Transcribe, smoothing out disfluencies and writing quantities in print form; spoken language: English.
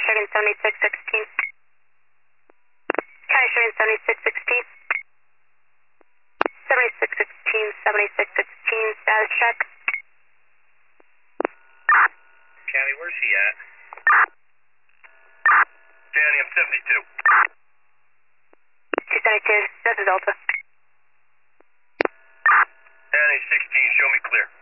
Sugar 7616. County Sugar 7616. 7616, status check. County, where's he at? County, I'm 72. 272, this is Delta. County 16, show me clear.